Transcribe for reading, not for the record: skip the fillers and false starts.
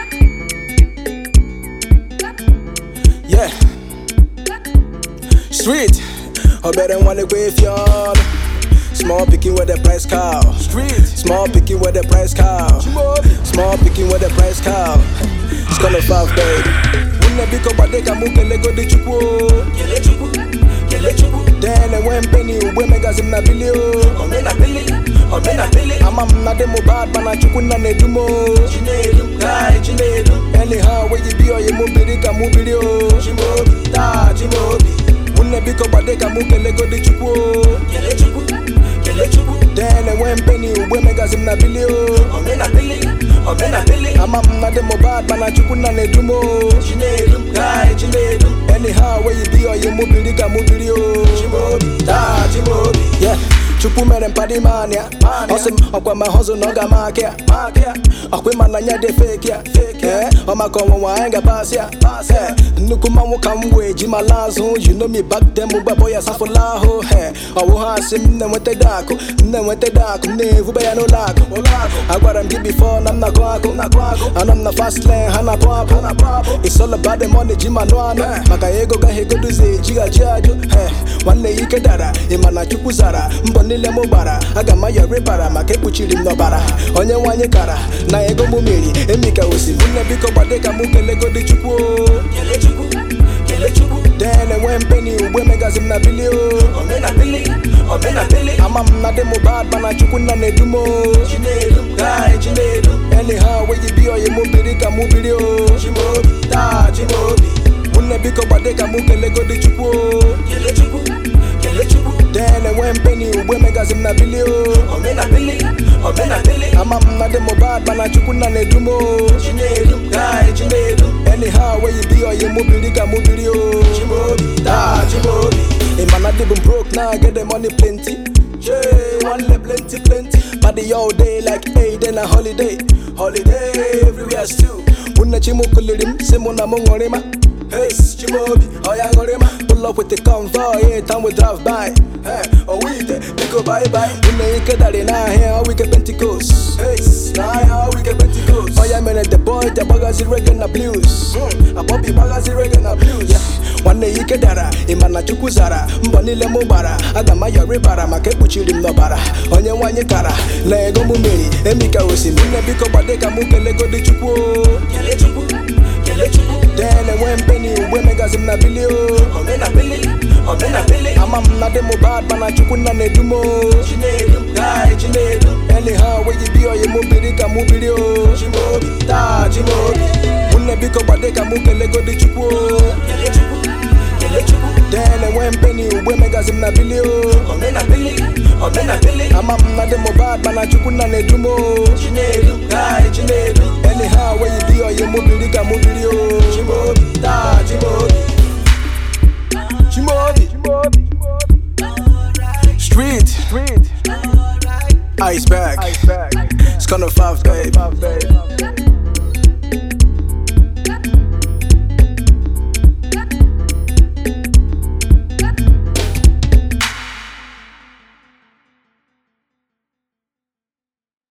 Yeah. Street. I better wanna go if y'all. Small picking with the price cow. Street. Small picking with the price cow. Small picking with the price cow. It's gonna 5 baby. Wouldn't be go but they can move Lego de chuku. Then I went penny, we magazine na bilio. I'm not demo bad, but I chukuna ne dumo. Anyhow, where you be or you move the move video. Wouldn't be go but they can move Lego de chuku. Then I went penny, we magazine na bilio. I'm not demo bad, but I chukuna ne dumo. Anyhow, where you be or you move the move video. Yeah. Chupu mere mpadi mania. Osim okwa my hustle no ga market. Okwe mananya de fake ya. Oma konwo wa enga pass ya. Nukuma wo kamwe jima lazo. You know me back them uba boy asafula ho. Owo ha sim ne wete dako. Ne vuba ya no lako. Agwara mbi before nam na kwako. Anam na fast lane hana papo. It's all about the money jima no ano. Maka ego ga hego duze jiga jajo. Wane ike dara imana chupu zara. Nile mobara, aga maya repara, make puchiri nobara. Onye wanye kara, na ego mumiri, emika usi. Mune biko badeka muke lego di chuku. Then I went penny, we magazine na bilio. I'm not demo bad, but I chukuna ne dumo. Anyhow, where you be or you move the move video. Mune biko badeka muke lego di chuku. Then I went penny, we magazine na bilio. I'm not demo bad, but I chukuna ne dumo. Anyhow, where you be or you move the move video. Hey man, I been broke now, I get the money plenty. Yeah, one left plenty. Party all day like hey, then a holiday. Everywhere still. Muna chimu kulirim, simuna mongorima. Hey, Chimobi, oh yeah, Gorima. Pull up with the convoy, yeah, time we drive by. Hey, oh we go bye. We make it that in our hair, we get Pentecost. Hey, now we get Pentecost. Oh yeah, man, the boy, the baggers is reggae na blues. A poppy baggers is reggae na blues. Yeah, one day you get dara, imana chukuzara, mbonile mobara, agama ya repara, makepuchiri mnobara. Onye wanye kara, lego mumiri, emika usi, mune biko badeka muke lego di chuku. Then I went penny, we magazine na bilio. I'm not demo bad, but I chukuna ne dumo. Anyhow, where you be or you move the move video. Mune biko badeka muke lego di chuku. Then I went penny, we magazine na bilio. I'm not demo bad, but I chukuna ne dumo. Anyhow, where you be or you move the move video. Street. Ice bag. It's gonna 5 babe.